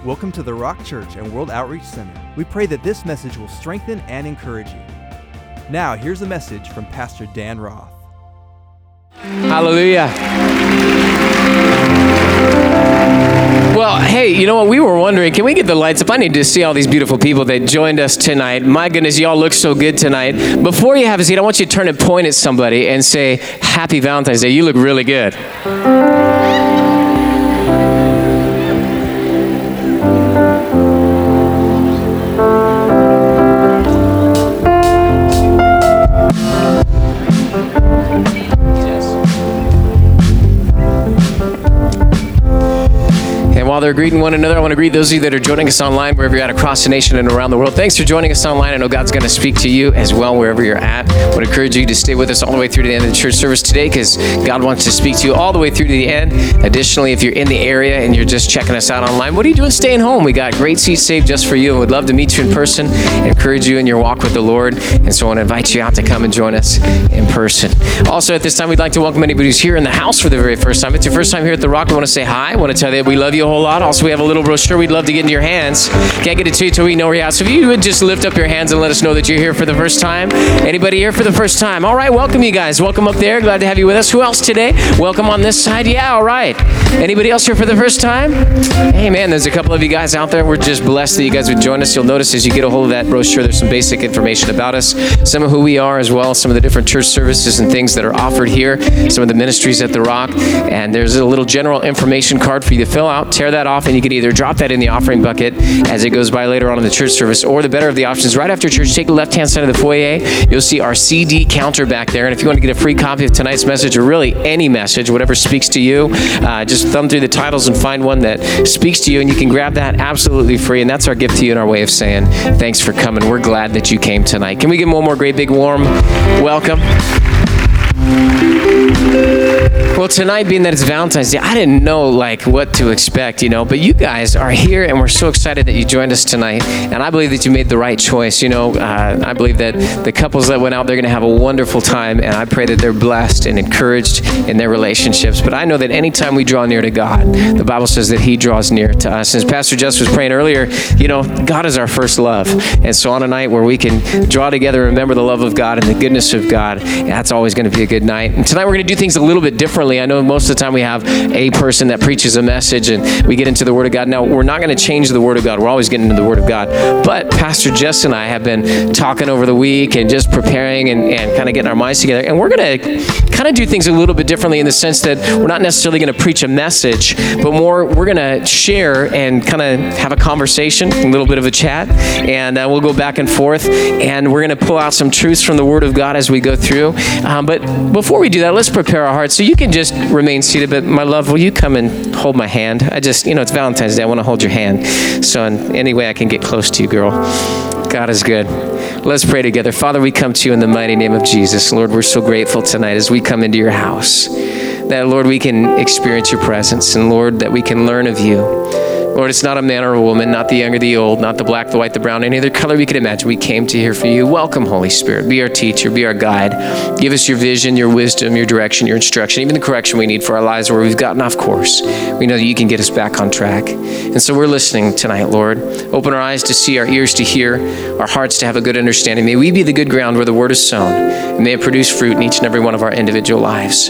Welcome to the Rock Church and World Outreach Center. We pray that this message will strengthen and encourage you. Now, here's a message from Pastor Dan Roth. Hallelujah. Well, hey, you know what? We were wondering, can we get the lights up? I need to see all these beautiful people that joined us tonight. My goodness, y'all look so good tonight. Before you have a seat, I want you to turn and point at somebody and say, Happy Valentine's Day. You look really good. While they're greeting one another, I want to greet those of you that are joining us online, wherever you're at across the nation and around the world. Thanks for joining us online. I know God's going to speak to you as well, wherever you're at. I would encourage you to stay with us all the way through to the end of the church service today, because God wants to speak to you all the way through to the end. Additionally, if you're in the area and you're just checking us out online, what are you doing staying home? We got great seats saved just for you, and we'd love to meet you in person, encourage you in your walk with the Lord. And so I want to invite you out to come and join us in person. Also, at this time, we'd like to welcome anybody who's here in the house for the very first time. If it's your first time here at The Rock, we want to say hi. I want to tell you that we love you a whole lot. Also, we have a little brochure we'd love to get into your hands. Can't get it to you till we know where you're at. So if you would just lift up your hands and let us know that you're here for the first time. Anybody here for the first time? All right, welcome you guys. Welcome up there. Glad to have you with us. Who else today? Welcome on this side. Yeah, all right. Anybody else here for the first time? Hey, man, there's a couple of you guys out there. We're just blessed that you guys would join us. You'll notice as you get a hold of that brochure, there's some basic information about us, some of who we are as well, some of the different church services and things that are offered here, some of the ministries at The Rock. And there's a little general information card for you to fill out. Tear that off, and you can either drop that in the offering bucket as it goes by later on in the church service, or the better of the options, right after church, take the left-hand side of the foyer. You'll see our CD counter back there. And if you want to get a free copy of tonight's message, or really any message, whatever speaks to you, just thumb through the titles and find one that speaks to you, and you can grab that absolutely free. And that's our gift to you and our way of saying thanks for coming. We're glad that you came tonight. Can we give them one more great big warm welcome? Well, tonight, being that it's Valentine's Day, I didn't know what to expect, but you guys are here, and we're so excited that you joined us tonight, and I believe that you made the right choice. I believe that the couples that went out, they're going to have a wonderful time, and I pray that they're blessed and encouraged in their relationships. But I know that anytime we draw near to God, the Bible says that He draws near to us. As Pastor Jess was praying earlier, God is our first love, and so on a night where we can draw together and remember the love of God and the goodness of God, that's always going to be a good night. And tonight we're going to do things a little bit differently. I know most of the time we have a person that preaches a message and we get into the Word of God. Now, we're not going to change the Word of God. We're always getting into the Word of God. But Pastor Jess and I have been talking over the week and just preparing and kind of getting our minds together. And we're going to kind of do things a little bit differently in the sense that we're not necessarily going to preach a message, but more we're going to share and kind of have a conversation, a little bit of a chat, and we'll go back and forth. And we're going to pull out some truths from the Word of God as we go through. But before we do that, let's prepare our hearts. So you can just remain seated, but my love, will you come and hold my hand? I just, it's Valentine's Day. I want to hold your hand. So in any way I can get close to you, girl. God is good. Let's pray together. Father, we come to you in the mighty name of Jesus. Lord, we're so grateful tonight as we come into your house that, Lord, we can experience your presence, and Lord, that we can learn of you. Lord, it's not a man or a woman, not the young or the old, not the black, the white, the brown, any other color we could imagine. We came to hear from you. Welcome, Holy Spirit. Be our teacher, be our guide. Give us your vision, your wisdom, your direction, your instruction, even the correction we need for our lives where we've gotten off course. We know that you can get us back on track. And so we're listening tonight, Lord. Open our eyes to see, our ears to hear, our hearts to have a good understanding. May we be the good ground where the word is sown, and may it produce fruit in each and every one of our individual lives.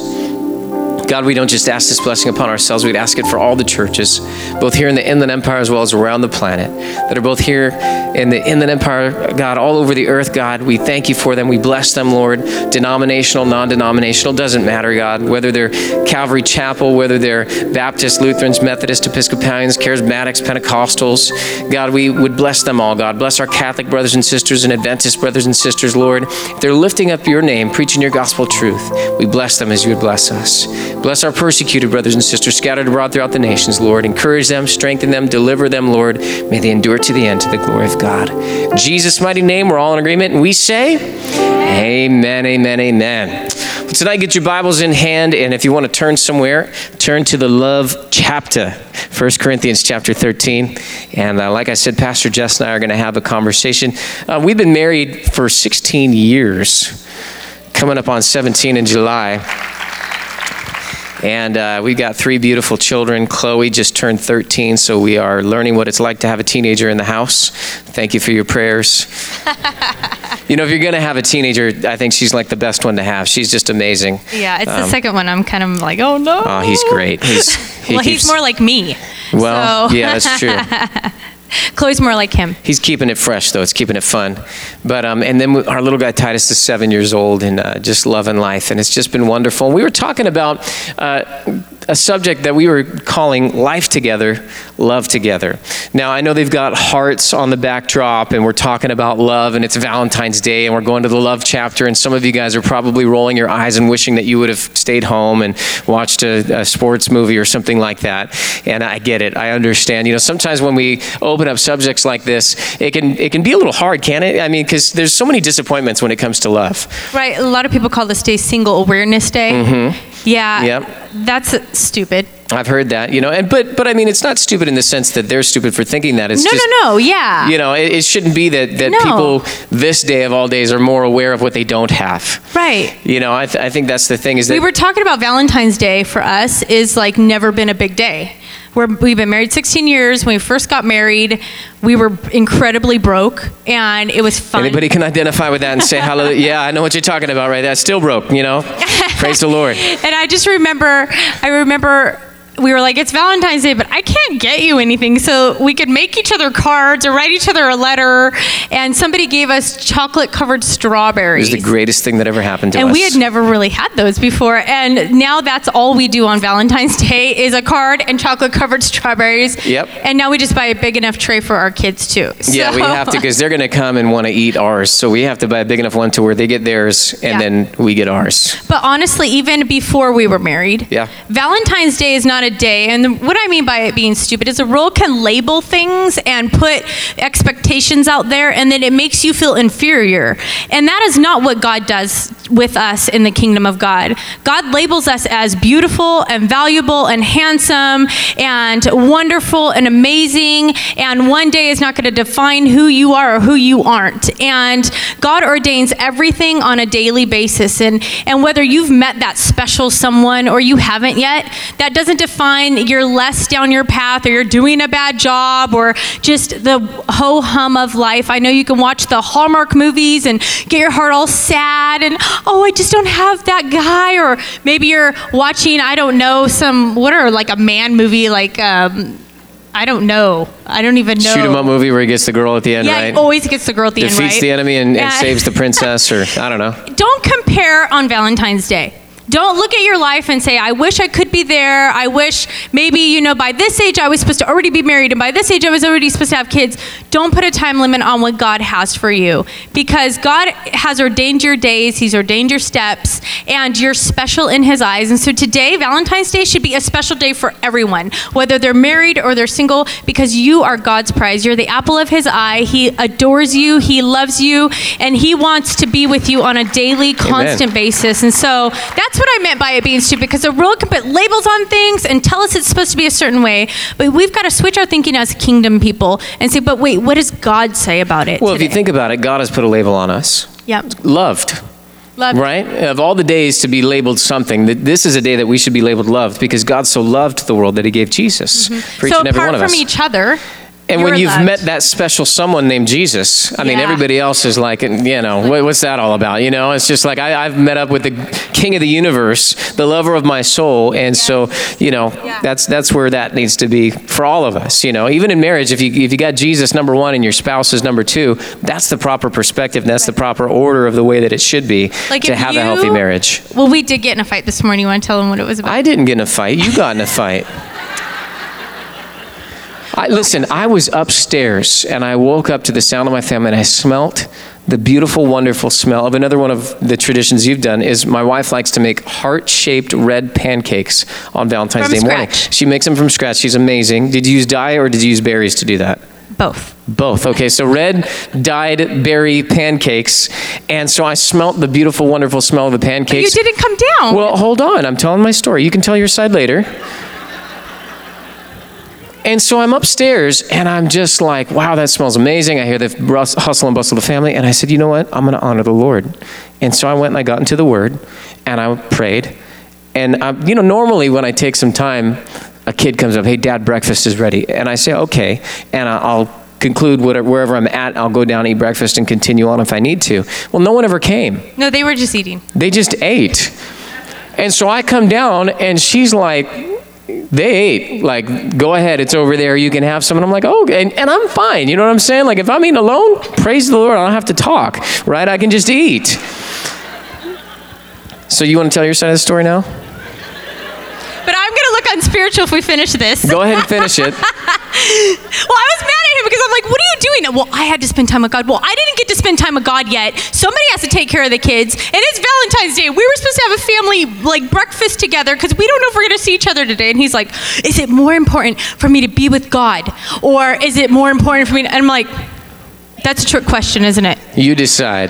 God, we don't just ask this blessing upon ourselves. We'd ask it for all the churches, both here in the Inland Empire as well as around the planet, that are both here in the Inland Empire, God, all over the earth, God. We thank you for them. We bless them, Lord. Denominational, non-denominational, doesn't matter, God. Whether they're Calvary Chapel, whether they're Baptist, Lutherans, Methodists, Episcopalians, Charismatics, Pentecostals, God, we would bless them all, God. Bless our Catholic brothers and sisters and Adventist brothers and sisters, Lord. If they're lifting up your name, preaching your gospel truth, we bless them as you would bless us. Bless our persecuted brothers and sisters scattered abroad throughout the nations, Lord. Encourage them, strengthen them, deliver them, Lord. May they endure to the end to the glory of God. In Jesus' mighty name, we're all in agreement, and we say, amen, amen, amen. Well, tonight, get your Bibles in hand, and if you want to turn somewhere, turn to the love chapter, 1 Corinthians chapter 13. And like I said, Pastor Jess and I are going to have a conversation. We've been married for 16 years, coming up on 17 in July. And we've got 3 beautiful children. Chloe just turned 13, so we are learning what it's like to have a teenager in the house. Thank you for your prayers. You know, if you're going to have a teenager, I think she's like the best one to have. She's just amazing. Yeah, it's the second one. I'm kind of like, oh no. Oh, he's great. He's more like me. Well, so. Yeah, that's true. Chloe's more like him. He's keeping it fresh, though. It's keeping it fun. But and then our little guy Titus is 7 years old and just loving life, and it's just been wonderful. And we were talking about a subject that we were calling Life Together, Love Together. Now, I know they've got hearts on the backdrop, and we're talking about love, and it's Valentine's Day, and we're going to the love chapter, and some of you guys are probably rolling your eyes and wishing that you would have stayed home and watched a sports movie or something like that. And I get it. I understand. You know, sometimes when we open up subjects like this, it can be a little hard, can't it? I mean, because there's so many disappointments when it comes to love. Right. A lot of people call this day Single Awareness Day. Mm-hmm. Yeah. Yep. That's stupid. I've heard that, you know, and but I mean, it's not stupid in the sense that they're stupid for thinking that. It's No, yeah. You know, it shouldn't be that people this day of all days are more aware of what they don't have. Right. You know, I think that's the thing is that we were talking about Valentine's Day for us is like never been a big day. We've been married 16 years. When we first got married, we were incredibly broke, and it was fun. Anybody can identify with that and say, hallelujah. Yeah, I know what you're talking about right there. Still broke, you know. Praise the Lord. And I remember we were like, it's Valentine's Day, but I can't get you anything. So we could make each other cards or write each other a letter. And somebody gave us chocolate-covered strawberries. It was the greatest thing that ever happened to us. And we had never really had those before. And now that's all we do on Valentine's Day is a card and chocolate-covered strawberries. Yep. And now we just buy a big enough tray for our kids, too. Yeah, we have to, because they're going to come and want to eat ours. So we have to buy a big enough one to where they get theirs, and then we get ours. But honestly, even before we were married, Valentine's Day is not a day, and what I mean by it being stupid is the world can label things and put expectations out there, and then it makes you feel inferior. And that is not what God does with us in the kingdom of God. God labels us as beautiful and valuable and handsome and wonderful and amazing, and one day is not going to define who you are or who you aren't. And God ordains everything on a daily basis, and whether you've met that special someone or you haven't yet, that doesn't define you're less down your path or you're doing a bad job or just the ho-hum of life. I know you can watch the Hallmark movies and get your heart all sad and, oh, I just don't have that guy. Or maybe you're watching, I don't know, like a man movie, like, I don't know. I don't even know. Shoot 'em up movie where he gets the girl at the end, right? Yeah, he always gets the girl at the end, right? Defeats the enemy and saves the princess, or I don't know. Don't compare on Valentine's Day. Don't look at your life and say, I wish I could be there. I wish maybe, by this age I was supposed to already be married, and by this age I was already supposed to have kids. Don't put a time limit on what God has for you, because God has ordained your days. He's ordained your steps, and you're special in his eyes. And so today, Valentine's Day, should be a special day for everyone, whether they're married or they're single, because you are God's prize. You're the apple of his eye. He adores you. He loves you, and he wants to be with you on a daily, constant basis. And so that's what I meant by it being stupid, because the world can put labels on things and tell us it's supposed to be a certain way, but we've got to switch our thinking as kingdom people and say, but wait, what does God say about it Well, today? If you think about it, God has put a label on us. Yep. Loved. Right? Of all the days to be labeled something, this is a day that we should be labeled loved, because God so loved the world that he gave Jesus for each and every one of us. So apart from each other, and when you've loved. met that special someone named Jesus, I mean, everybody else is like, what's that all about? It's just like, I've met up with the King of the universe, the lover of my soul. And so, that's where that needs to be for all of us. Even in marriage, if you got Jesus number one and your spouse is number two, that's the proper perspective. And that's the proper order of the way that it should be to have a healthy marriage. Well, we did get in a fight this morning. You want to tell them what it was about? I didn't get in a fight. You got in a fight. Listen, I was upstairs and I woke up to the sound of my family, and I smelt the beautiful, wonderful smell of another one of the traditions you've done. Is my wife likes to make heart-shaped red pancakes on Valentine's Day morning. She makes them from scratch. She's amazing. Did you use dye or did you use berries to do that? Both. Okay, so red dyed berry pancakes. And so I smelt the beautiful, wonderful smell of the pancakes. But you didn't come down. Well, hold on. I'm telling my story. You can tell your side later. And so I'm upstairs, and I'm just like, wow, that smells amazing. I hear the hustle and bustle of the family, and I said, you know what? I'm going to honor the Lord. And so I went and I got into the Word, and I prayed, And, normally when I take some time, a kid comes up, hey, Dad, breakfast is ready. And I say, okay. And I'll conclude wherever I'm at. I'll go down, eat breakfast, and continue on if I need to. Well, no one ever came. No, they were just eating. They just ate. And so I come down, and she's like, they ate. Like, go ahead, it's over there. You can have some. And I'm like, oh, and I'm fine. You know what I'm saying? Like, if I'm eating alone, praise the Lord, I don't have to talk, right? I can just eat. So you want to tell your side of the story now? But I'm going to look unspiritual if we finish this. Go ahead and finish it. Well, I was mad at him because I'm like, what are you doing? Well, I had to spend time with God. Well, I didn't get to spend time with God yet. Somebody has to take care of the kids. And it's Valentine's Day. We were supposed to have a family breakfast together because we don't know if we're going to see each other today. And he's like, is it more important for me to be with God? Or is it more important for me to... And I'm like, that's a trick question, isn't it? You decide.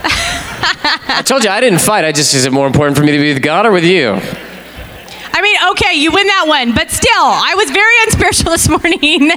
I told you I didn't fight. Is it more important for me to be with God or with you? I mean, okay, you win that one, but still, I was very unspiritual this morning.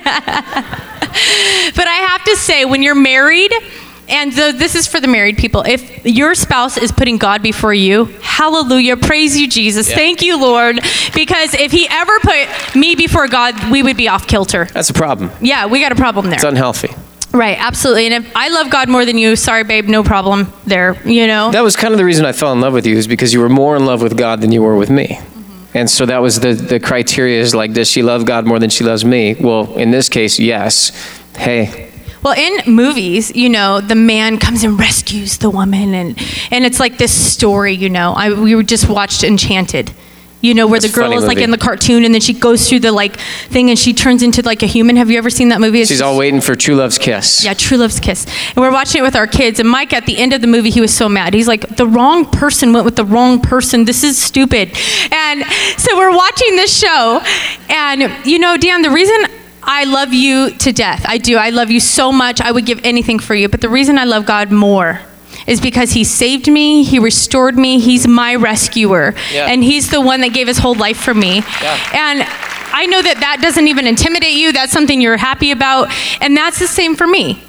But I have to say, when you're married, and this is for the married people, if your spouse is putting God before you, hallelujah, praise you, Jesus, thank you, Lord, because if he ever put me before God, we would be off kilter. That's a problem. Yeah, we got a problem there. It's unhealthy. Right, absolutely. And if I love God more than you, sorry, babe, no problem there, That was kind of the reason I fell in love with you, is because you were more in love with God than you were with me. And so that was the criteria, is like, does she love God more than she loves me? Well, in this case, yes. Hey. Well, in movies, the man comes and rescues the woman, and it's like this story, we just watched Enchanted. Where the girl is in the cartoon, and then she goes through the thing, and she turns into a human. Have you ever seen that movie? She's all waiting for True Love's kiss. Yeah, True Love's kiss. And we're watching it with our kids, and Mike, at the end of the movie, he was so mad. He's like, the wrong person went with the wrong person. This is stupid. And so we're watching this show, and Dan, the reason I love you to death, I do. I love you so much. I would give anything for you. But the reason I love God more is because he saved me, he restored me, he's my rescuer, and he's the one that gave his whole life for me. And I know that doesn't even intimidate you, that's something you're happy about, and that's the same for me.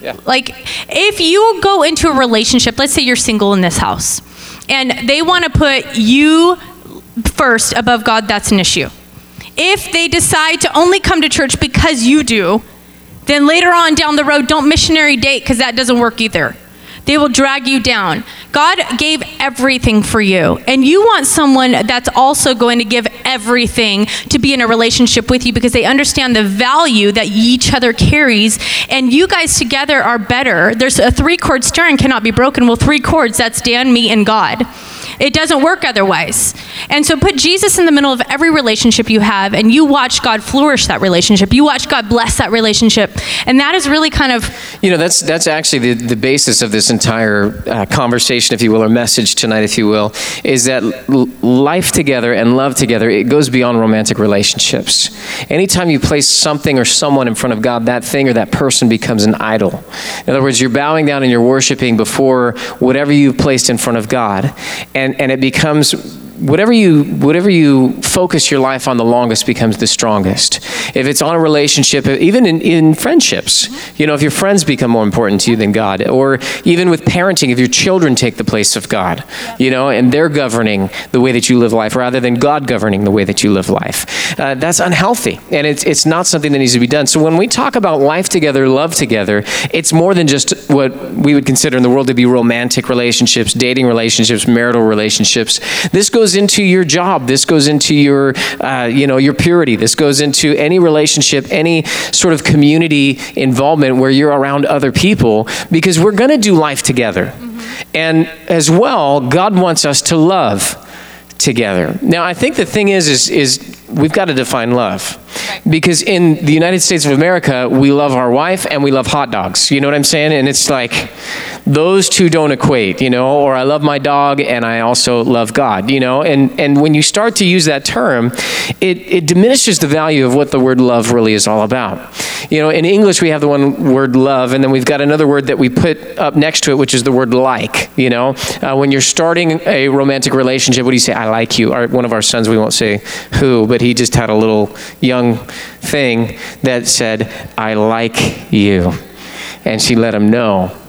If you go into a relationship, let's say you're single in this house, and they want to put you first above God, that's an issue. If they decide to only come to church because you do, then later on down the road, don't missionary date, because that doesn't work either. They will drag you down. God gave everything for you, and you want someone that's also going to give everything to be in a relationship with you, because they understand the value that each other carries, and you guys together are better. There's a 3-chord string cannot be broken. Well, 3 chords, that's Dan, me, and God. It doesn't work otherwise. And so put Jesus in the middle of every relationship you have, and you watch God flourish that relationship. You watch God bless that relationship. And that is really kind of... that's actually the basis of this entire conversation, if you will, or message tonight, if you will, is that life together and love together, it goes beyond romantic relationships. Anytime you place something or someone in front of God, that thing or that person becomes an idol. In other words, you're bowing down and you're worshiping before whatever you've placed in front of God. And it becomes, whatever you focus your life on the longest becomes the strongest. If it's on a relationship, even in friendships, if your friends become more important to you than God, or even with parenting, if your children take the place of God, and they're governing the way that you live life rather than God governing the way that you live life, that's unhealthy. And it's not something that needs to be done. So when we talk about life together, love together, it's more than just what we would consider in the world to be romantic relationships, dating relationships, marital relationships. This goes into your job. This goes into your purity. This goes into any relationship, any sort of community involvement where you're around other people, because we're going to do life together. Mm-hmm. And as well, God wants us to love together. Now, I think the thing is we've got to define love. Because in the United States of America, we love our wife and we love hot dogs. You know what I'm saying? And it's like, those two don't equate, or I love my dog and I also love God, and when you start to use that term, it diminishes the value of what the word love really is all about. In English, we have the one word love, and then we've got another word that we put up next to it, which is the word like. When you're starting a romantic relationship, what do you say? I like you. One of our sons, we won't say who, but he just had a little young thing that said, I like you. And she let him know.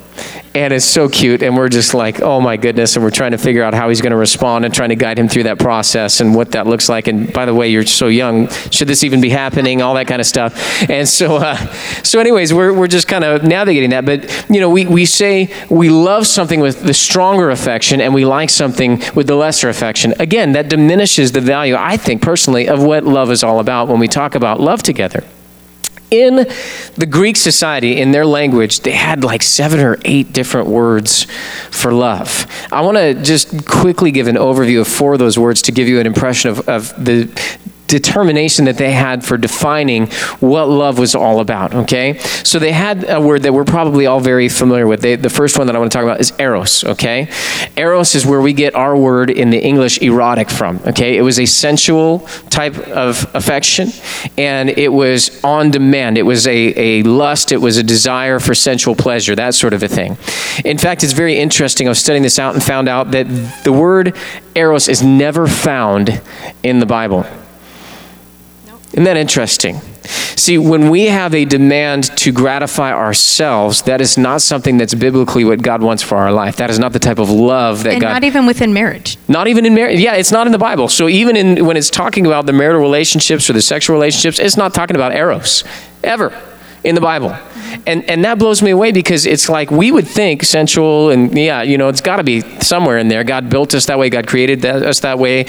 And it's so cute. And we're just like, oh my goodness. And we're trying to figure out how he's going to respond and trying to guide him through that process and what that looks like. And by the way, you're so young. Should this even be happening? All that kind of stuff. And so anyways, we're just kind of navigating that. But, we say we love something with the stronger affection and we like something with the lesser affection. Again, that diminishes the value, I think personally, of what love is all about when we talk about love together. In the Greek society, in their language, they had like 7 or 8 different words for love. I want to just quickly give an overview of 4 of those words to give you an impression of the determination that they had for defining what love was all about, okay? So they had a word that we're probably all very familiar with. The first one that I want to talk about is eros, okay? Eros is where we get our word in the English erotic from, okay? It was a sensual type of affection, and it was on demand. It was a lust. It was a desire for sensual pleasure, that sort of a thing. In fact, it's very interesting. I was studying this out and found out that the word eros is never found in the Bible. Isn't that interesting? See, when we have a demand to gratify ourselves, that is not something that's biblically what God wants for our life. That is not the type of love that God... And not even within marriage. Not even in marriage. Yeah, it's not in the Bible. So even when it's talking about the marital relationships or the sexual relationships, it's not talking about eros, ever, in the Bible. And that blows me away because it's like we would think sensual and it's got to be somewhere in there. God built us that way. God created us that way.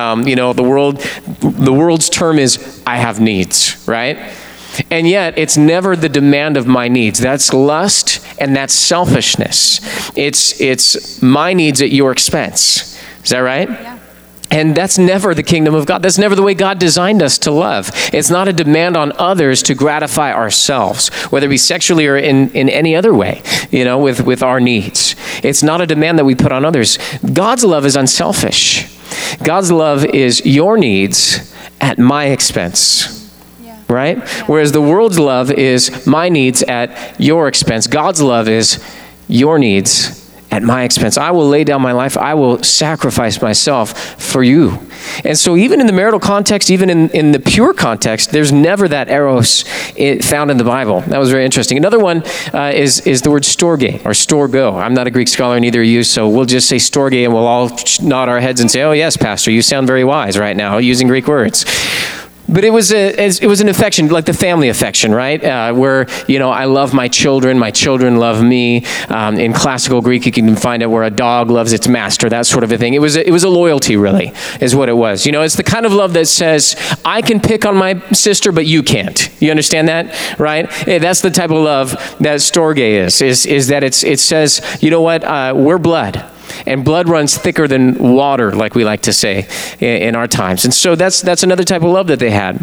The world's term is I have needs, right? And yet it's never the demand of my needs. That's lust and that's selfishness. It's my needs at your expense. Is that right? Yeah. And that's never the kingdom of God. That's never the way God designed us to love. It's not a demand on others to gratify ourselves, whether it be sexually or in any other way, with our needs. It's not a demand that we put on others. God's love is unselfish. God's love is your needs at my expense. Yeah. Right? Yeah. Whereas the world's love is my needs at your expense. God's love is your needs at my expense. I will lay down my life. I will sacrifice myself for you. And so even in the marital context, even in the pure context, there's never that eros found in the Bible. That was very interesting. Another one is the word storge or storgo. I'm not a Greek scholar, neither are you, so we'll just say storge and we'll all nod our heads and say, oh yes, Pastor, you sound very wise right now using Greek words. But it was an affection, like the family affection, right? Where, I love my children love me. In classical Greek, you can find it where a dog loves its master, that sort of a thing. It was a loyalty, really, is what it was. It's the kind of love that says, I can pick on my sister, but you can't. You understand that, right? That's the type of love that storge is that it says, you know what, we're blood. And blood runs thicker than water, like we like to say in our times. And so that's another type of love that they had.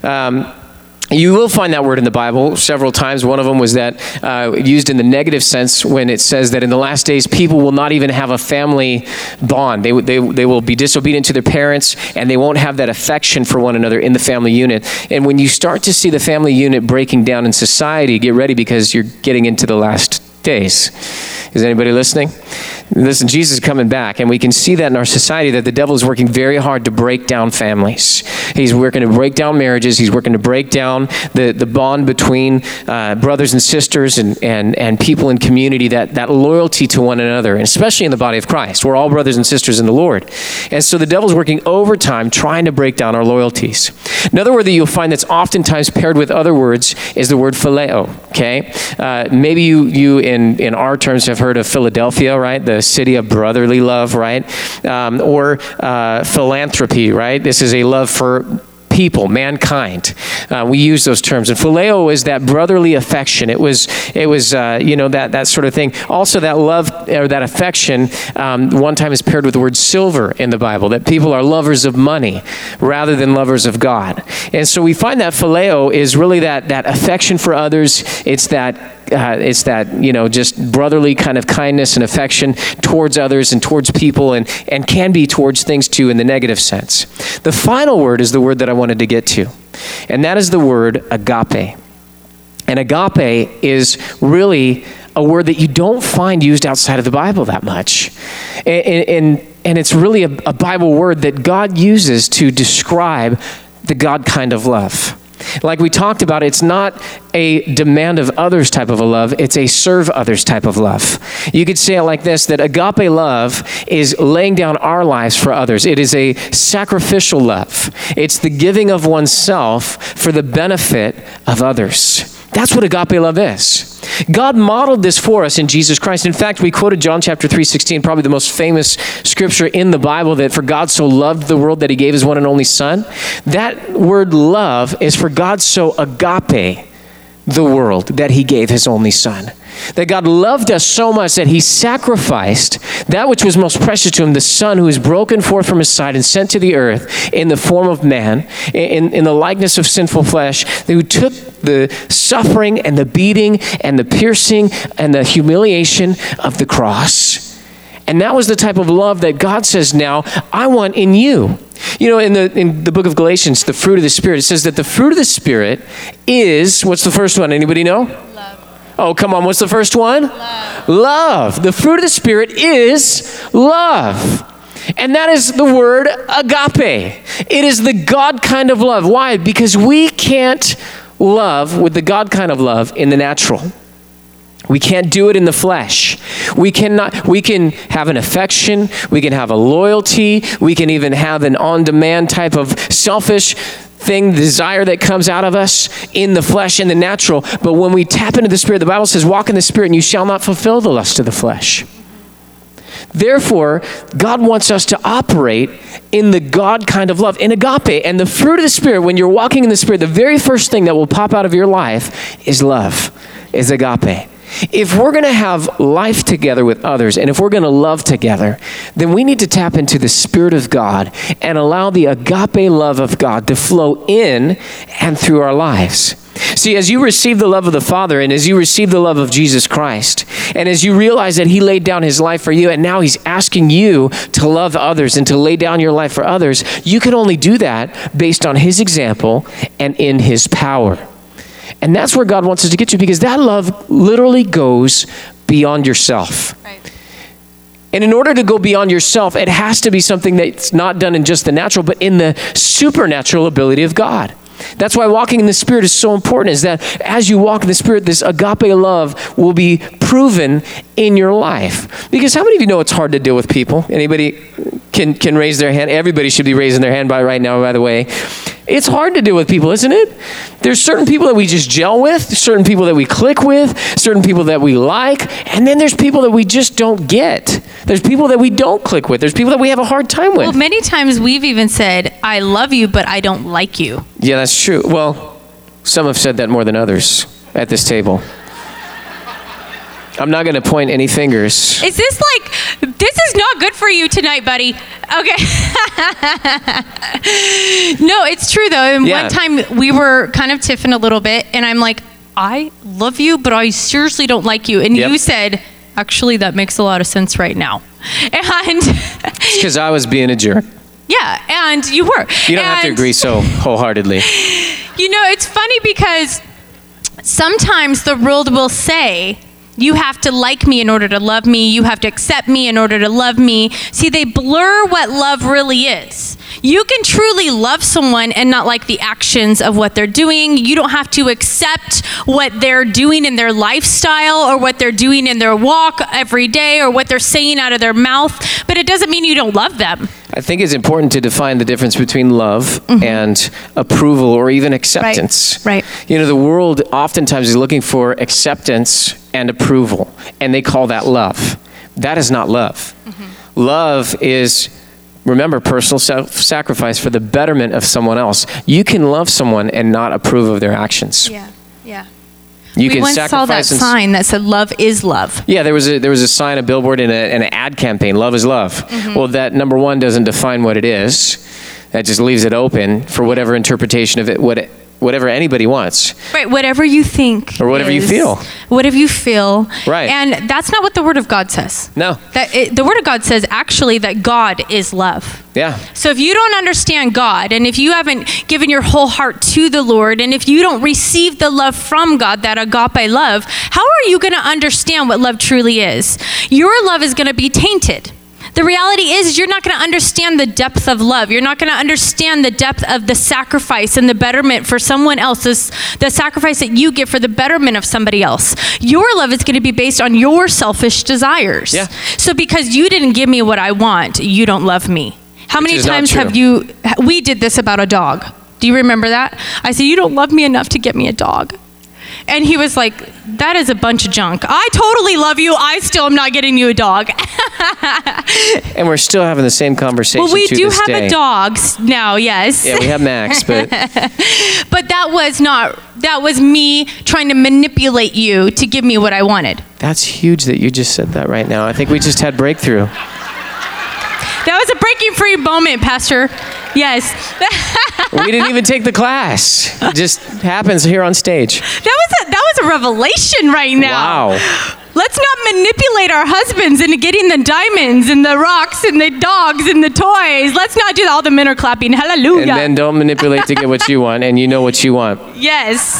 You will find that word in the Bible several times. One of them was that used in the negative sense when it says that in the last days, people will not even have a family bond. They will be disobedient to their parents, and they won't have that affection for one another in the family unit. And when you start to see the family unit breaking down in society, get ready because you're getting into the last days. Is anybody listening? Listen, Jesus is coming back, and we can see that in our society that the devil is working very hard to break down families. He's working to break down marriages. He's working to break down the bond between brothers and sisters and people in community, that loyalty to one another, and especially in the body of Christ. We're all brothers and sisters in the Lord. And so the devil's working overtime trying to break down our loyalties. Another word that you'll find that's oftentimes paired with other words is the word phileo, okay? Maybe you in our terms have heard of Philadelphia, right? The city of brotherly love, right? Or philanthropy, right? This is a love for people, mankind. We use those terms. And phileo is that brotherly affection. It was that sort of thing. Also, that love or that affection one time is paired with the word silver in the Bible, that people are lovers of money rather than lovers of God. And so we find that phileo is really that affection for others. It's that just brotherly kind of kindness and affection towards others and towards people and can be towards things too in the negative sense. The final word is the word that I wanted to get to, and that is the word agape. And agape is really a word that you don't find used outside of the Bible that much. And it's really a Bible word that God uses to describe the God kind of love. Like we talked about, it's not a demand of others type of a love, it's a serve others type of love. You could say it like this, that agape love is laying down our lives for others. It is a sacrificial love. It's the giving of oneself for the benefit of others. That's what agape love is. God modeled this for us in Jesus Christ. In fact, we quoted John chapter 3:16, probably the most famous scripture in the Bible, that for God so loved the world that he gave his one and only son. That word love is for God so agape the world that he gave his only son. That God loved us so much that he sacrificed that which was most precious to him, the son who was broken forth from his side and sent to the earth in the form of man, in the likeness of sinful flesh, who took the suffering and the beating and the piercing and the humiliation of the cross. And that was the type of love that God says, now, I want in you. You know, in the book of Galatians, the fruit of the Spirit, it says that the fruit of the Spirit is, what's the first one? Anybody know? Love. Oh, come on, what's the first one? Love. Love. The fruit of the Spirit is love. And that is the word agape. It is the God kind of love. Why? Because we can't love with the God kind of love in the natural. We can't do it in the flesh. We can have an affection. We can have a loyalty. We can even have an on-demand type of selfish thing, desire that comes out of us in the flesh, in the natural. But when we tap into the Spirit, the Bible says, walk in the Spirit and you shall not fulfill the lust of the flesh. Therefore, God wants us to operate in the God kind of love, in agape. And the fruit of the Spirit, when you're walking in the Spirit, the very first thing that will pop out of your life is love, is agape. If we're going to have life together with others, and if we're going to love together, then we need to tap into the Spirit of God and allow the agape love of God to flow in and through our lives. See, as you receive the love of the Father, and as you receive the love of Jesus Christ, and as you realize that he laid down his life for you, and now he's asking you to love others and to lay down your life for others, you can only do that based on his example and in his power. And that's where God wants us to get to, because that love literally goes beyond yourself. Right. And in order to go beyond yourself, it has to be something that's not done in just the natural, but in the supernatural ability of God. That's why walking in the Spirit is so important, is that as you walk in the Spirit, this agape love will be proven in your life. Because how many of you know it's hard to deal with people? Anybody can raise their hand? Everybody should be raising their hand by right now, by the way. It's hard to deal with people, isn't it? There's certain people that we just gel with, certain people that we click with, certain people that we like, and then there's people that we just don't get. There's people that we don't click with. There's people that we have a hard time with. Well, many times we've even said, I love you, but I don't like you. Yeah, that's true. Well, some have said that more than others at this table. I'm not going to point any fingers. Is this like, this is not good for you tonight, buddy. Okay. No, it's true though. And one time we were kind of tiffing a little bit, and I'm like, I love you, but I seriously don't like you. And you said, actually, that makes a lot of sense right now. And it's because I was being a jerk. Yeah, and you were. You don't have to agree so wholeheartedly. You know, it's funny because sometimes the world will say, you have to like me in order to love me. You have to accept me in order to love me. See, they blur what love really is. You can truly love someone and not like the actions of what they're doing. You don't have to accept what they're doing in their lifestyle or what they're doing in their walk every day or what they're saying out of their mouth, but it doesn't mean you don't love them. I think it's important to define the difference between love and approval or even acceptance. Right. You know, the world oftentimes is looking for acceptance and approval, and they call that love. That is not love. Love is, remember, personal self-sacrifice for the betterment of someone else. You can love someone and not approve of their actions. Yeah. We once saw that sign that said, love is love. Yeah, there was a sign, a billboard in an ad campaign, love is love. Well, that, number one, doesn't define what it is. That just leaves it open for whatever interpretation of it, whatever anybody wants. Right, whatever you think. Or whatever you feel. Whatever you feel. Right. And that's not what the Word of God says. No. The Word of God says actually that God is love. Yeah. So if you don't understand God, and if you haven't given your whole heart to the Lord, and if you don't receive the love from God, that agape love, how are you going to understand what love truly is? Your love is going to be tainted. The reality is you're not going to understand the depth of love. You're not going to understand the depth of the sacrifice and the betterment for someone else, the sacrifice that you give for the betterment of somebody else. Your love is going to be based on your selfish desires. Yeah. So because you didn't give me what I want, you don't love me. How many times we did this about a dog. Do you remember that? I said, you don't love me enough to get me a dog. And he was like, that is a bunch of junk. I totally love you. I still am not getting you a dog. And we're still having the same conversation. Well, we do have day. a dog now, yes. Yeah, we have Max, but but that was me trying to manipulate you to give me what I wanted. That's huge that you just said that right now. I think we just had breakthrough. That was a breaking free moment, Pastor. Yes. We didn't even take the class. It just happens here on stage. That was a revelation right now. Wow. Let's not manipulate our husbands into getting the diamonds and the rocks and the dogs and the toys. Let's not do that. All the men are clapping. Hallelujah. And then don't manipulate to get what you want, and you know what you want. Yes.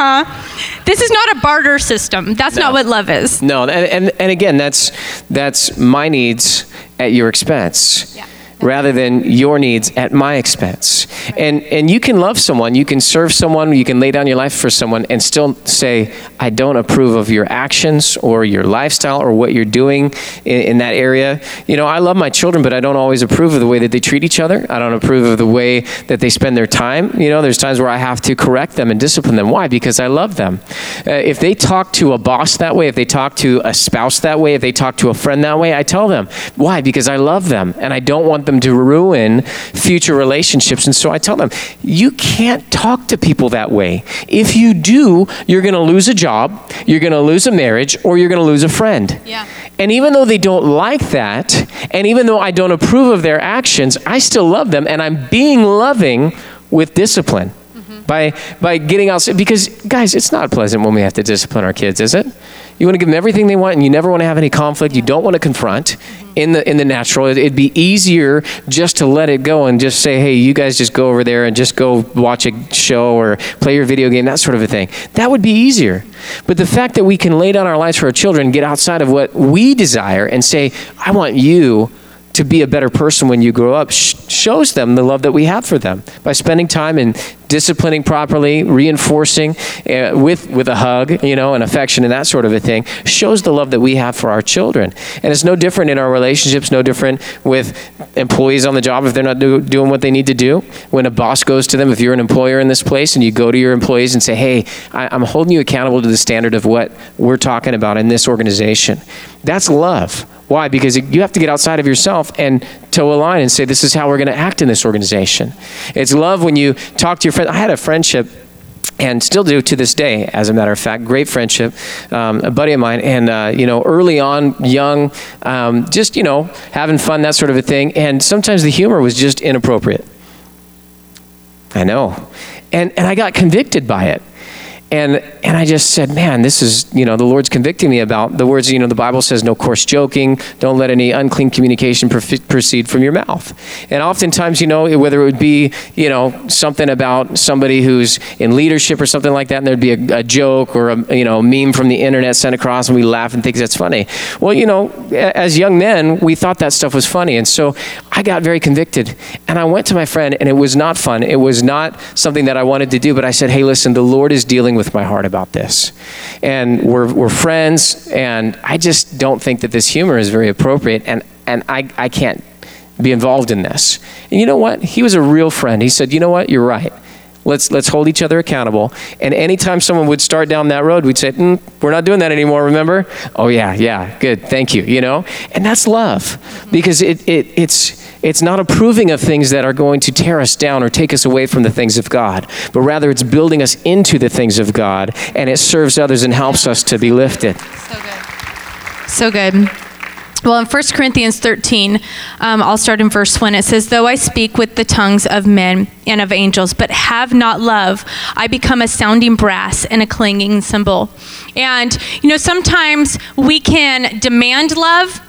This is not a barter system. That's not what love is. No, and again, that's my needs at your expense. Yeah. Rather than your needs at my expense. And you can love someone, you can serve someone, you can lay down your life for someone and still say, I don't approve of your actions or your lifestyle or what you're doing in that area. You know, I love my children, but I don't always approve of the way that they treat each other. I don't approve of the way that they spend their time. You know, there's times where I have to correct them and discipline them. Why? Because I love them. If they talk to a boss that way, if they talk to a spouse that way, if they talk to a friend that way, I tell them. Why? Because I love them and I don't want them to ruin future relationships. And so I tell them, you can't talk to people that way. If you do, you're going to lose a job, you're going to lose a marriage, or you're going to lose a friend. Yeah. And even though they don't like that, and even though I don't approve of their actions, I still love them, and I'm being loving with discipline. By getting outside, because guys, it's not pleasant when we have to discipline our kids, is it? You want to give them everything they want, and you never want to have any conflict. You don't want to confront in the natural. It'd be easier just to let it go and just say, hey, you guys just go over there and just go watch a show or play your video game, that sort of a thing. That would be easier. But the fact that we can lay down our lives for our children, get outside of what we desire and say, I want you to be a better person when you grow up, shows them the love that we have for them by spending time and disciplining properly, reinforcing with a hug, you know, and affection and that sort of a thing, shows the love that we have for our children. And it's no different in our relationships, no different with employees on the job if they're not doing what they need to do. When a boss goes to them, if you're an employer in this place and you go to your employees and say, hey, I'm holding you accountable to the standard of what we're talking about in this organization. That's love. Why? Because you have to get outside of yourself and toe a line and say, this is how we're going to act in this organization. It's love when you talk to your friend. I had a friendship, and still do to this day, as a matter of fact, great friendship, a buddy of mine, and, you know, early on, young, just, you know, having fun, that sort of a thing, and sometimes the humor was just inappropriate. I know. And I got convicted by it. And I just said, man, this is, you know, the Lord's convicting me about the words, you know, the Bible says no coarse joking, don't let any unclean communication proceed from your mouth. And oftentimes, you know, whether it would be, you know, something about somebody who's in leadership or something like that, and there'd be a joke or a, you know, meme from the internet sent across and we laugh and think that's funny. Well, you know, as young men, we thought that stuff was funny. And so I got very convicted. And I went to my friend, and it was not fun. It was not something that I wanted to do. But I said, hey, listen, the Lord is dealing with my heart about this. And we're friends, and I just don't think that this humor is very appropriate, and I can't be involved in this. And you know what? He was a real friend. He said, you know what? You're right. Let's hold each other accountable. And anytime someone would start down that road, we'd say, we're not doing that anymore, remember? Oh, yeah, good, thank you, you know? And that's love, because it's not approving of things that are going to tear us down or take us away from the things of God, but rather it's building us into the things of God, and it serves others and helps us to be lifted. So good. Well, in 1 Corinthians 13, I'll start in verse 1. It says, though I speak with the tongues of men and of angels, but have not love, I become a sounding brass and a clanging cymbal. And, you know, sometimes we can demand love,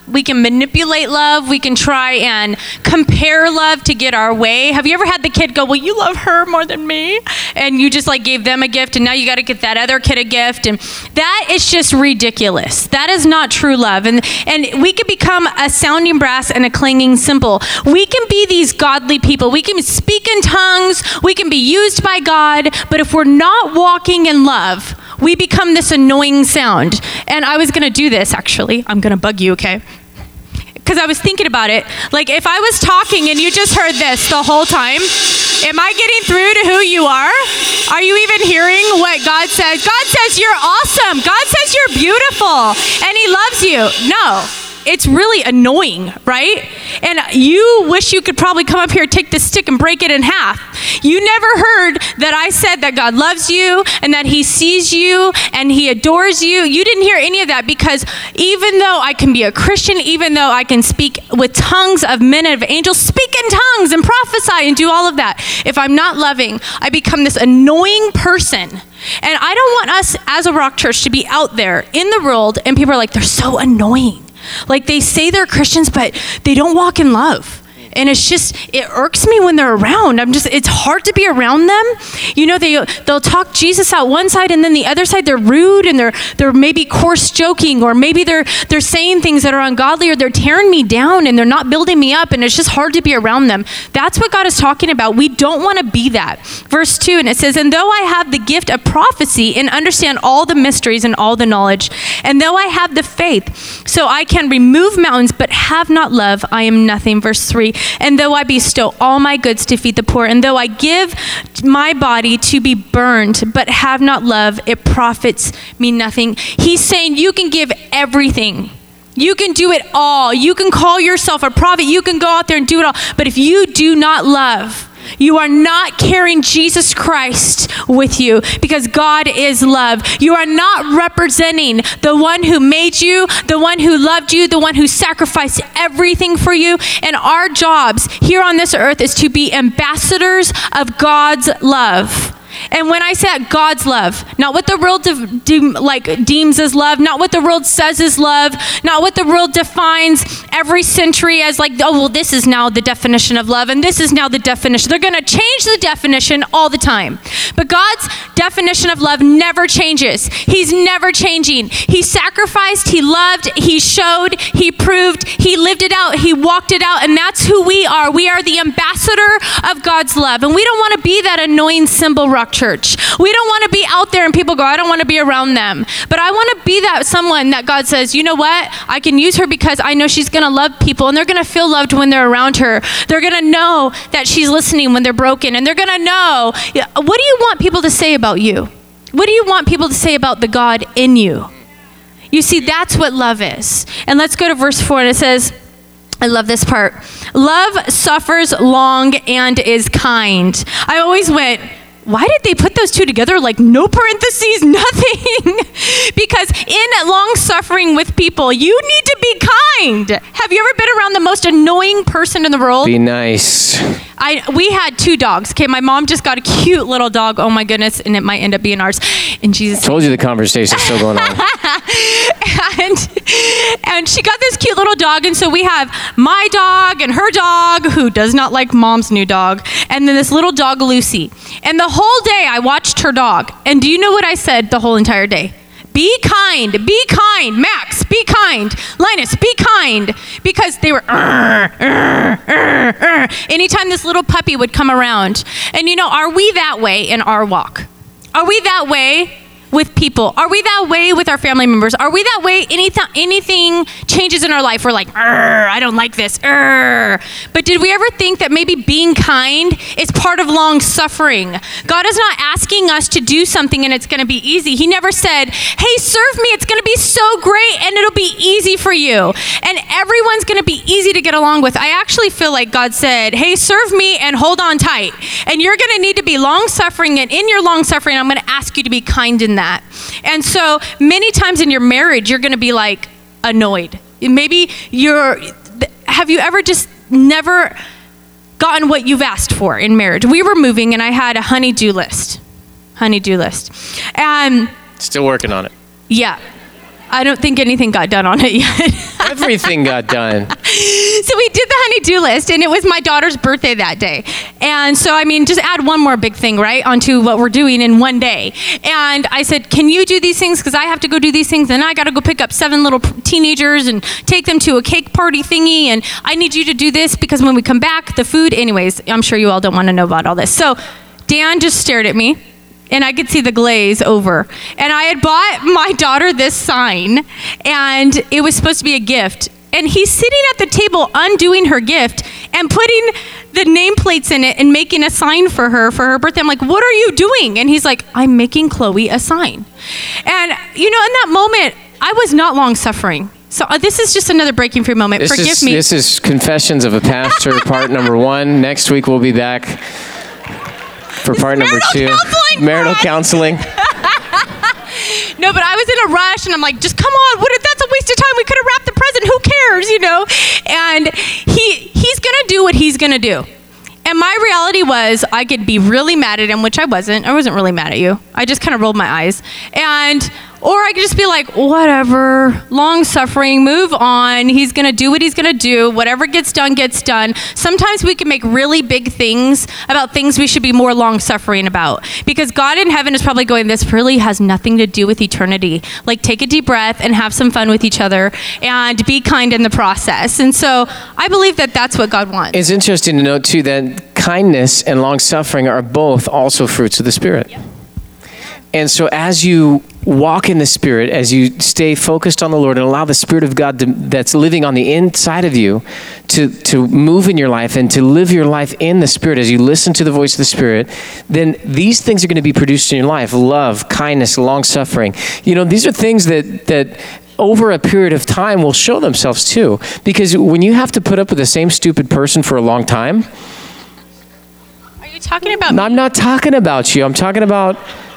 We can manipulate love. We can try and compare love to get our way. Have you ever had the kid go, well, you love her more than me? And you just like gave them a gift and now you got to get that other kid a gift. And that is just ridiculous. That is not true love. And we can become a sounding brass and a clanging cymbal. We can be these godly people. We can speak in tongues. We can be used by God. But if we're not walking in love, we become this annoying sound. And I was going to do this, actually. I'm going to bug you, okay? Because I was thinking about it. Like, if I was talking and you just heard this the whole time, am I getting through to who you are? Are you even hearing what God says? God says you're awesome. God says you're beautiful. And he loves you. No. It's really annoying, right? And you wish you could probably come up here, take this stick and break it in half. You never heard that I said that God loves you and that he sees you and he adores you. You didn't hear any of that, because even though I can be a Christian, even though I can speak with tongues of men and of angels, speak in tongues and prophesy and do all of that, if I'm not loving, I become this annoying person. And I don't want us as a Rock Church to be out there in the world and people are like, they're so annoying. Like, they say they're Christians, but they don't walk in love. And it's just, it irks me when they're around. It's hard to be around them. You know, they'll talk Jesus out one side, and then the other side they're rude and they're maybe coarse joking, or maybe they're saying things that are ungodly, or they're tearing me down and they're not building me up, and it's just hard to be around them. That's what God is talking about. We don't want to be that. Verse 2, and it says, and though I have the gift of prophecy and understand all the mysteries and all the knowledge, and though I have the faith, so I can remove mountains, but have not love, I am nothing. Verse 3, and though I bestow all my goods to feed the poor, and though I give my body to be burned, but have not love, it profits me nothing. He's saying you can give everything. You can do it all. You can call yourself a prophet. You can go out there and do it all. But if you do not love, you are not carrying Jesus Christ with you, because God is love. You are not representing the one who made you, the one who loved you, the one who sacrificed everything for you. And our jobs here on this earth is to be ambassadors of God's love. And when I say that, God's love, not what the world deems as love, not what the world says is love, not what the world defines every century as like, oh, well, this is now the definition of love, and this is now the definition. They're going to change the definition all the time. But God's definition of love never changes. He's never changing. He sacrificed, he loved, he showed, he proved, he lived it out, he walked it out, and that's who we are. We are the ambassador of God's love, and we don't want to be that annoying symbol Rock Church. We don't want to be out there and people go, I don't want to be around them. But I want to be that someone that God says, you know what? I can use her because I know she's going to love people, and they're going to feel loved when they're around her. They're going to know that she's listening when they're broken, and they're going to know, what do you want people to say about you? What do you want people to say about the God in you? You see, that's what love is. And let's go to verse 4, and it says, I love this part. Love suffers long and is kind. I always went, why did they put those two together? Like no parentheses, nothing. Because in long suffering with people, you need to be kind. Have you ever been around the most annoying person in the world? Be nice. We had 2 dogs. Okay, my mom just got a cute little dog. Oh my goodness, and it might end up being ours. In Jesus' told you the conversation's still going on. and she got this cute little dog, and so we have my dog and her dog, who does not like mom's new dog, and then this little dog Lucy. And the whole day I watched her dog, and do you know what I said the whole entire day? Be kind, Max, be kind, Linus, be kind, because they were, anytime this little puppy would come around. And you know, are we that way in our walk? Are we that way with people? Are we that way with our family members? Are we that way anything changes in our life? We're like, I don't like this, But did we ever think that maybe being kind is part of long suffering? God is not asking us to do something and it's going to be easy. He never said, hey, serve me. It's going to be so great and it'll be easy for you. And everyone's going to be easy to get along with. I actually feel like God said, hey, serve me and hold on tight. And you're going to need to be long suffering. And in your long suffering, I'm going to ask you to be kind in that. And so many times in your marriage, you're going to be like annoyed. Maybe have you ever just never gotten what you've asked for in marriage? We were moving and I had a honey-do list. And still working on it. Yeah. I don't think anything got done on it yet. Everything got done. So we did the honey-do list, and it was my daughter's birthday that day. And so, I mean, just add one more big thing, right, onto what we're doing in one day. And I said, can you do these things? Because I have to go do these things, and I got to go pick up 7 little teenagers and take them to a cake party thingy, and I need you to do this because when we come back, the food, anyways, I'm sure you all don't want to know about all this. So Dan just stared at me, and I could see the glaze over. And I had bought my daughter this sign, and it was supposed to be a gift. And he's sitting at the table undoing her gift and putting the nameplates in it and making a sign for her birthday. I'm like, what are you doing? And he's like, I'm making Chloe a sign. And, you know, in that moment, I was not long suffering. So this is just another breaking free moment. Forgive me. This is Confessions of a Pastor, part number 1. Next week we'll be back for part number 2. Marital counseling. No, but I was in a rush, and I'm like, just come on. That's a waste of time. We could have wrapped the present. Who cares, you know? And he's going to do what he's going to do. And my reality was I could be really mad at him, which I wasn't. I wasn't really mad at you. I just kind of rolled my eyes. Or I could just be like, whatever, long suffering, move on. He's going to do what he's going to do. Whatever gets done, gets done. Sometimes we can make really big things about things we should be more long suffering about. Because God in heaven is probably going, this really has nothing to do with eternity. Like, take a deep breath and have some fun with each other and be kind in the process. And so I believe that that's what God wants. It's interesting to note, too, that kindness and long suffering are both also fruits of the Spirit. Yep. And so as you walk in the Spirit, as you stay focused on the Lord and allow the Spirit of God that's living on the inside of you to move in your life and to live your life in the Spirit, as you listen to the voice of the Spirit, then these things are going to be produced in your life. Love, kindness, long-suffering. You know, these are things that over a period of time will show themselves too. Because when you have to put up with the same stupid person for a long time... Are you talking about me? I'm not talking about you. I'm talking about...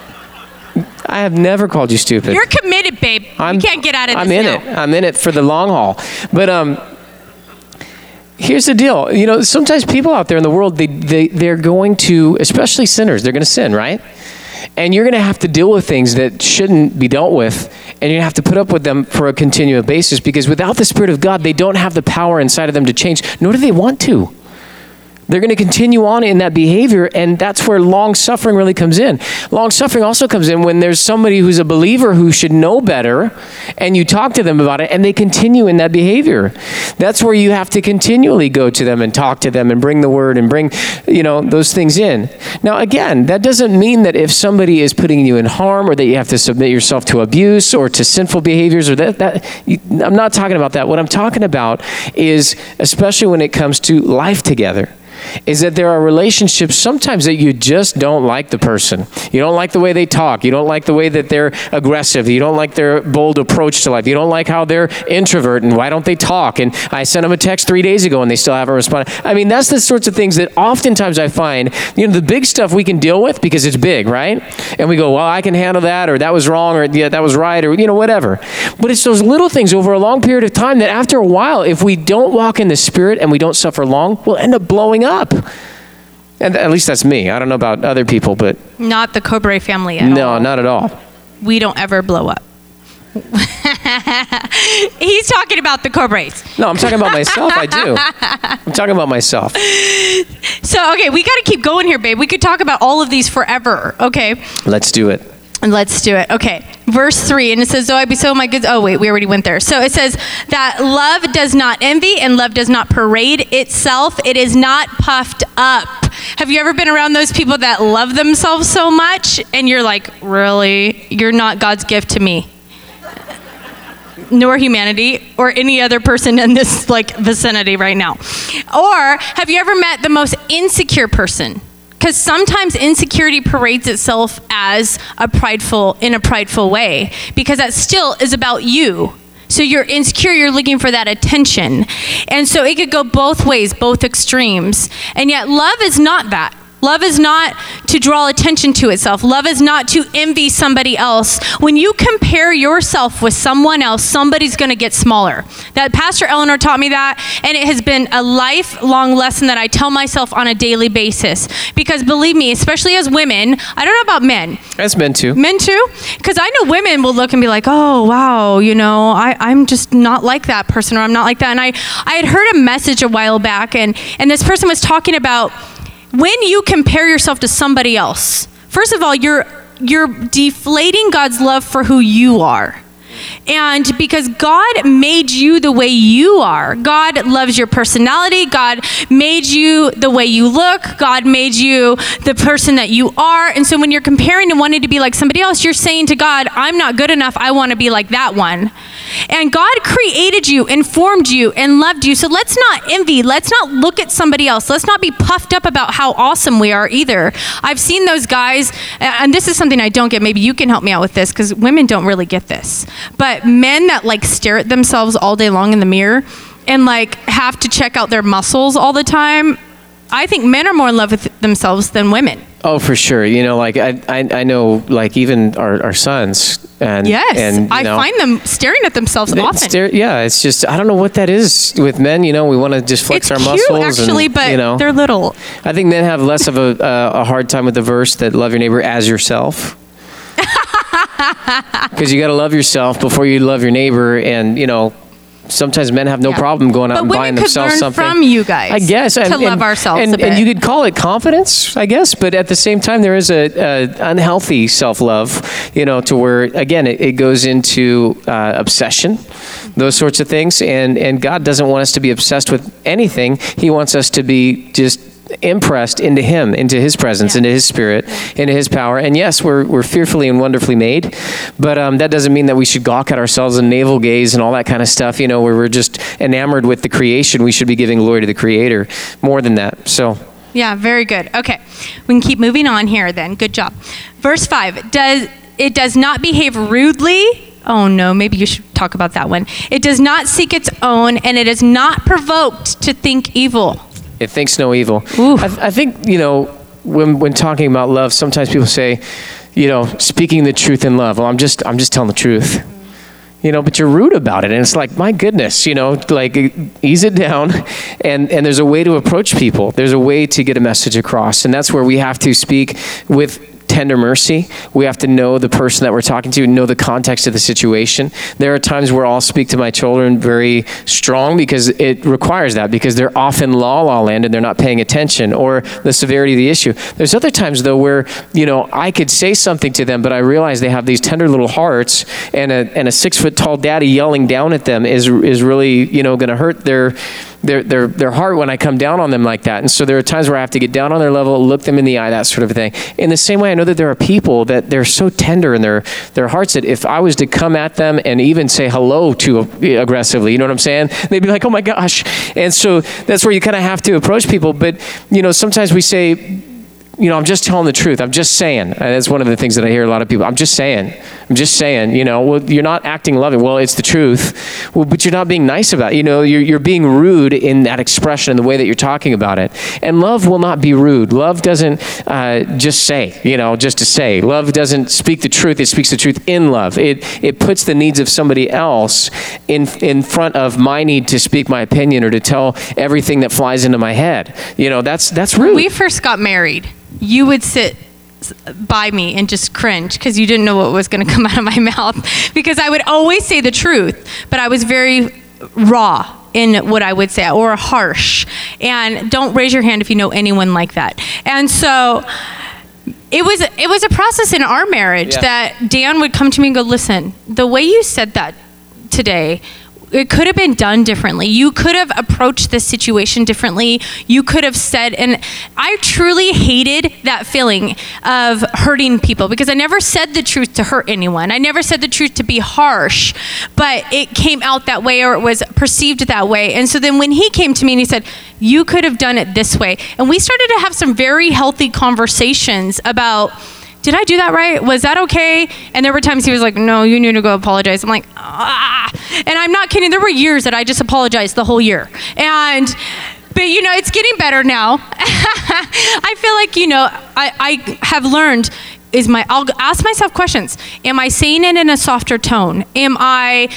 I have never called you stupid. You're committed, babe. You can't get out of this now. I'm in it for the long haul. But here's the deal. You know, sometimes people out there in the world, they're going to, especially sinners, they're going to sin, right? And you're going to have to deal with things that shouldn't be dealt with, and you're going to have to put up with them for a continual basis, because without the Spirit of God, they don't have the power inside of them to change, nor do they want to. They're going to continue on in that behavior, and that's where long-suffering really comes in. Long-suffering also comes in when there's somebody who's a believer who should know better, and you talk to them about it, and they continue in that behavior. That's where you have to continually go to them and talk to them and bring the word and bring, you know, those things in. Now, again, that doesn't mean that if somebody is putting you in harm or that you have to submit yourself to abuse or to sinful behaviors or I'm not talking about that. What I'm talking about is, especially when it comes to life together, is that there are relationships sometimes that you just don't like the person. You don't like the way they talk. You don't like the way that they're aggressive. You don't like their bold approach to life. You don't like how they're introvert and why don't they talk? And I sent them a text 3 days ago and they still haven't responded. I mean, that's the sorts of things that oftentimes I find, you know, the big stuff we can deal with because it's big, right? And we go, well, I can handle that, or that was wrong, or yeah, that was right, or, you know, whatever. But it's those little things over a long period of time that after a while, if we don't walk in the Spirit and we don't suffer long, we'll end up blowing up. And at least that's me. I don't know about other people, but... Not the Cobre family at all. No, not at all. We don't ever blow up. He's talking about the Cobres. No, I'm talking about myself. I do. I'm talking about myself. So, okay, we got to keep going here, babe. We could talk about all of these forever, okay? Let's do it. Let's do it. Okay. Verse 3, and it says, though I bestow my goods. Oh, wait, we already went there. So it says that love does not envy and love does not parade itself. It is not puffed up. Have you ever been around those people that love themselves so much? And you're like, really? You're not God's gift to me, nor humanity, or any other person in this like vicinity right now. Or have you ever met the most insecure person? Because sometimes insecurity parades itself as in a prideful way, because that still is about you. So you're insecure, you're looking for that attention. And so it could go both ways, both extremes. And yet love is not that. Love is not to draw attention to itself. Love is not to envy somebody else. When you compare yourself with someone else, somebody's going to get smaller. That Pastor Eleanor taught me that, and it has been a lifelong lesson that I tell myself on a daily basis. Because believe me, especially as women, I don't know about men. As men too. Men too? Because I know women will look and be like, oh, wow, I'm just not like that person, or I'm not like that. And I had heard a message a while back, and this person was talking about when you compare yourself to somebody else, first of all, you're deflating God's love for who you are. And because God made you the way you are, God loves your personality, God made you the way you look, God made you the person that you are. And so when you're comparing and wanting to be like somebody else, you're saying to God, I'm not good enough, I want to be like that one. And God created you and formed you and loved you. So let's not envy. Let's not look at somebody else. Let's not be puffed up about how awesome we are either. I've seen those guys, and this is something I don't get. Maybe you can help me out with this, because women don't really get this. But men that like stare at themselves all day long in the mirror and like have to check out their muscles all the time, I think men are more in love with themselves than women. Oh, for sure. Like I know, like even our sons. And yes, and, I find them staring at themselves often. It's just, I don't know what that is with men. We want to just flex our muscles. It's cute, actually, but they're little. I think men have less of a hard time with the verse that love your neighbor as yourself. Because you got to love yourself before you love your neighbor, and sometimes men have no problem going out and buying themselves something. But women could learn from you guys, I guess, to love ourselves a bit. And you could call it confidence, I guess, but at the same time, there is a unhealthy self-love, to where, again, it goes into obsession, those sorts of things, and God doesn't want us to be obsessed with anything. He wants us to be just impressed into him, into his presence, into his spirit, into his power. And yes, we're fearfully and wonderfully made, but that doesn't mean that we should gawk at ourselves and navel gaze and all that kind of stuff, where we're just enamored with the creation. We should be giving glory to the Creator more than that. So yeah, very good. Okay, we can keep moving on here then. Good job. Verse 5, it does not behave rudely. Oh no, maybe you should talk about that one. It does not seek its own, and it is not provoked to think evil. It thinks no evil. I think, when talking about love, sometimes people say, speaking the truth in love. Well, I'm just telling the truth. But you're rude about it. And it's like, my goodness, like ease it down. And there's a way to approach people. There's a way to get a message across. And that's where we have to speak with tender mercy. We have to know the person that we're talking to, know the context of the situation. There are times where I'll speak to my children very strong because it requires that, because they're off in la land and they're not paying attention, or the severity of the issue. There's other times though where, I could say something to them, but I realize they have these tender little hearts, and a 6-foot-tall daddy yelling down at them is really, going to hurt their heart when I come down on them like that. And so there are times where I have to get down on their level, look them in the eye, that sort of thing. In the same way, I know that there are people that they're so tender in their hearts that if I was to come at them and even say hello to aggressively, you know what I'm saying? They'd be like, oh my gosh. And so that's where you kind of have to approach people. But, sometimes we say, I'm just telling the truth. I'm just saying. That's one of the things that I hear a lot of people. I'm just saying. Well, you're not acting loving. Well, it's the truth. Well, but you're not being nice about it. You're being rude in that expression, in the way that you're talking about it. And love will not be rude. Love doesn't just say, just to say. Love doesn't speak the truth. It speaks the truth in love. It puts the needs of somebody else in front of my need to speak my opinion or to tell everything that flies into my head. That's rude. When we first got married, you would sit by me and just cringe because you didn't know what was going to come out of my mouth, because I would always say the truth, but I was very raw in what I would say, or harsh. And don't raise your hand if you know anyone like that. And so it was a process in our marriage that Dan would come to me and go, listen, the way you said that today, it could have been done differently. You could have approached this situation differently. You could have said, and I truly hated that feeling of hurting people, because I never said the truth to hurt anyone. I never said the truth to be harsh, but it came out that way, or it was perceived that way. And so then when he came to me and he said, you could have done it this way. And we started to have some very healthy conversations about, did I do that right? Was that okay? And there were times he was like, no, you need to go apologize. I'm like, ah. And I'm not kidding. There were years that I just apologized the whole year. And But, it's getting better now. I feel like, I have learned I'll ask myself questions. Am I saying it in a softer tone? Am I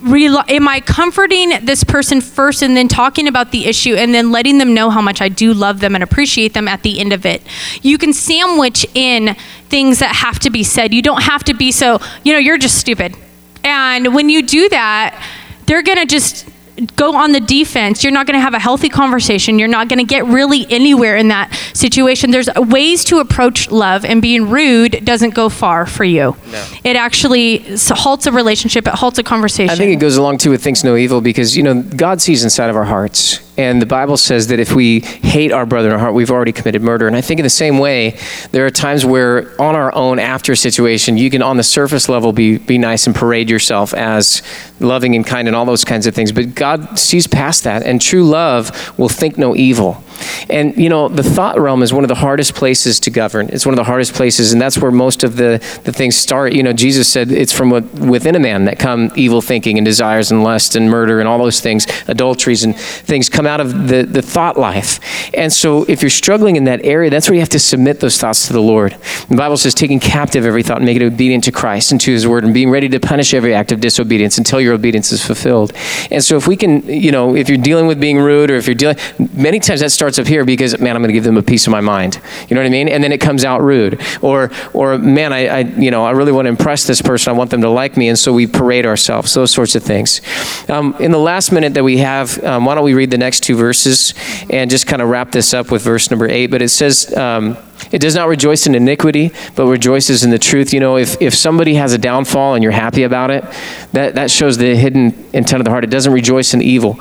comforting this person first and then talking about the issue and then letting them know how much I do love them and appreciate them at the end of it? You can sandwich in things that have to be said. You don't have to be so, you're just stupid. And when you do that, they're going to just go on the defense. You're not going to have a healthy conversation. You're not going to get really anywhere in that situation. There's ways to approach love, and being rude doesn't go far for you. No. It actually halts a relationship. It halts a conversation. I think it goes along too with thinks no evil, because God sees inside of our hearts. And the Bible says that if we hate our brother in our heart, we've already committed murder. And I think in the same way, there are times where on our own after a situation, you can on the surface level be nice and parade yourself as loving and kind and all those kinds of things. But God sees past that, and true love will think no evil. And, the thought realm is one of the hardest places to govern. It's one of the hardest places, and that's where most of the things start. Jesus said it's from within a man that come evil thinking and desires and lust and murder and all those things, adulteries and things come out of the thought life. And so if you're struggling in that area, that's where you have to submit those thoughts to the Lord. The Bible says taking captive every thought and making it obedient to Christ and to his word, and being ready to punish every act of disobedience until your obedience is fulfilled. And so if we can, if you're dealing with being rude, or if you're dealing, many times that starts up here because, man, I'm going to give them a piece of my mind. You know what I mean? And then it comes out rude. Or man, I really want to impress this person. I want them to like me. And so we parade ourselves, those sorts of things. In the last minute that we have, why don't we read the next two verses and just kind of wrap this up with verse number 8. But it says, it does not rejoice in iniquity, but rejoices in the truth. If somebody has a downfall and you're happy about it, that shows the hidden intent of the heart. It doesn't rejoice in evil.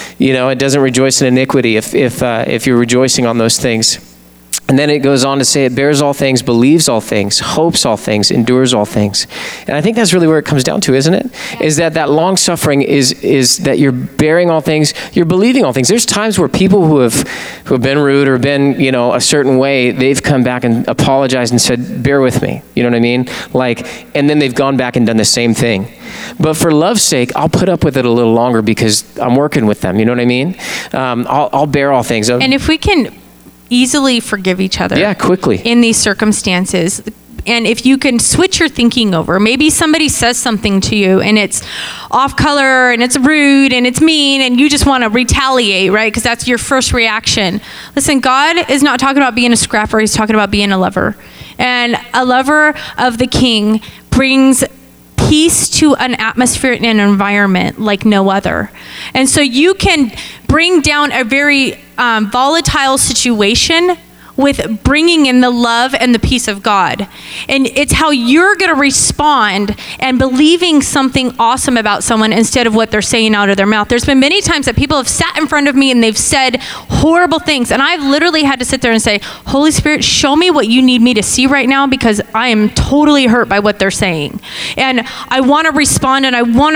It doesn't rejoice in iniquity if you're rejoicing on those things. And then it goes on to say it bears all things, believes all things, hopes all things, endures all things. And I think that's really where it comes down to, isn't it? Is that long suffering is that you're bearing all things, you're believing all things. There's times where people who have been rude or been, a certain way, they've come back and apologized and said, bear with me. You know what I mean? And then they've gone back and done the same thing. But for love's sake, I'll put up with it a little longer because I'm working with them. You know what I mean? I'll bear all things. And if we can easily forgive each other, quickly in these circumstances, and if you can switch your thinking over, maybe somebody says something to you and it's off color and it's rude and it's mean and you just want to retaliate, right? Because that's your first reaction. Listen, God is not talking about being a scrapper. He's talking about being a lover. And a lover of the King brings peace to an atmosphere and an environment like no other. And so you can bring down a very volatile situation with bringing in the love and the peace of God. And it's how you're going to respond and believing something awesome about someone instead of what they're saying out of their mouth. There's been many times that people have sat in front of me and they've said horrible things. And I've literally had to sit there and say, Holy Spirit, show me what you need me to see right now, because I am totally hurt by what they're saying. And I want to respond, and I want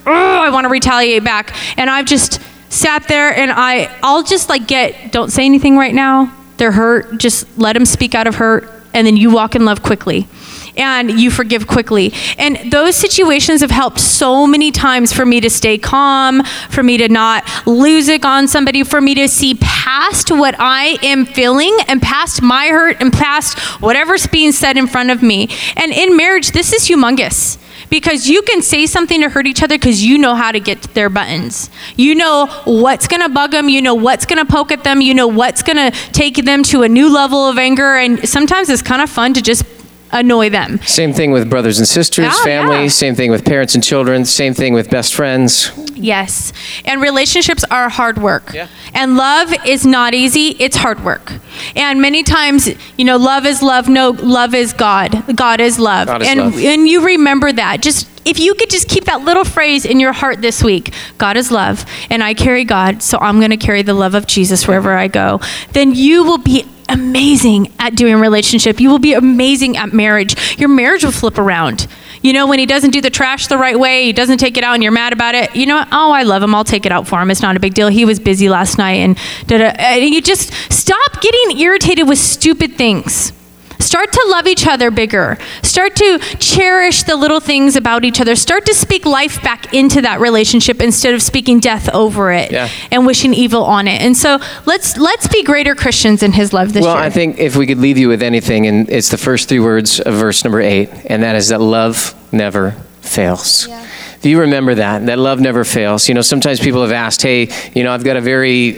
to retaliate back. And I've just sat there and I'll just don't say anything right now. They're hurt. Just let them speak out of hurt. And then you walk in love quickly. And you forgive quickly. And those situations have helped so many times for me to stay calm, for me to not lose it on somebody, for me to see past what I am feeling and past my hurt and past whatever's being said in front of me. And in marriage, this is humongous. Because you can say something to hurt each other because you know how to get to their buttons. You know what's going to bug them. You know what's going to poke at them. You know what's going to take them to a new level of anger. And sometimes it's kind of fun to just annoy them. Same thing with brothers and sisters, family. Yeah. Same thing with parents and children. Same thing with best friends. Yes. And relationships are hard work. Yeah. And love is not easy. It's hard work. And many times, love is love. No, love is God. God is love. God is love. And you remember that. If you could just keep that little phrase in your heart this week, God is love, and I carry God, so I'm going to carry the love of Jesus wherever I go, then you will be amazing at doing relationship. You will be amazing at marriage. Your marriage will flip around. When he doesn't do the trash the right way, he doesn't take it out and you're mad about it. I love him. I'll take it out for him. It's not a big deal. He was busy last night and you just stop getting irritated with stupid things. Start to love each other bigger. Start to cherish the little things about each other. Start to speak life back into that relationship instead of speaking death over it and wishing evil on it. And so let's be greater Christians in his love this year. Well, I think if we could leave you with anything, and it's the first 3 words of verse number 8, and that is that love never fails. Yeah. Do you remember that love never fails? You know, sometimes people have asked, hey, you know, I've got a very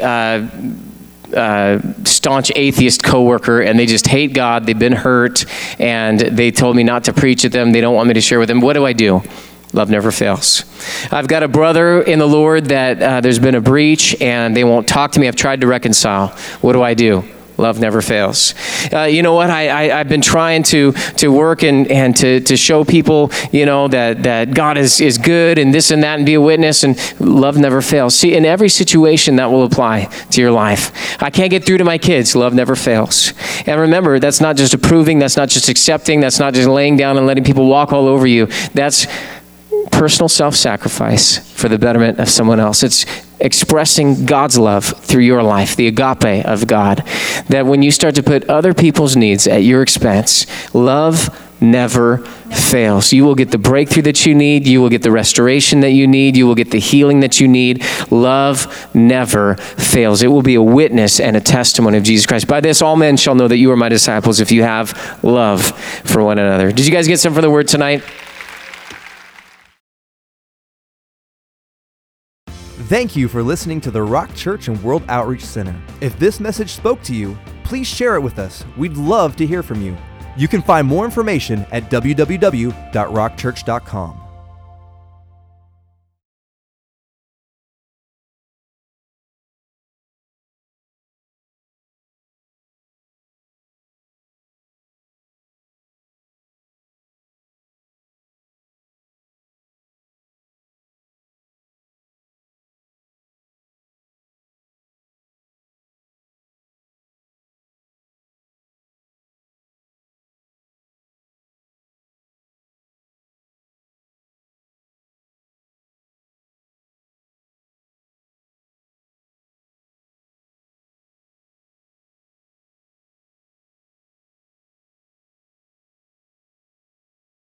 staunch atheist coworker, and they just hate God. They've been hurt, and they told me not to preach at them. They don't want me to share with them. What do? Love never fails. I've got a brother in the Lord that there's been a breach, and they won't talk to me. I've tried to reconcile. What do? Love never fails. You know what? I've been trying to work and to show people, you know, that God is good and this and that and be a witness, and love never fails. See, in every situation that will apply to your life. I can't get through to my kids. Love never fails. And remember, that's not just approving. That's not just accepting. That's not just laying down and letting people walk all over you. That's personal self-sacrifice for the betterment of someone else. It's expressing God's love through your life, the agape of God. That when you start to put other people's needs at your expense, love never fails. You will get the breakthrough that you need. You will get the restoration that you need. You will get the healing that you need. Love never fails. It will be a witness and a testimony of Jesus Christ. By this, all men shall know that you are my disciples if you have love for one another. Did you guys get something from the word tonight? Thank you for listening to the Rock Church and World Outreach Center. If this message spoke to you, please share it with us. We'd love to hear from you. You can find more information at www.rockchurch.com.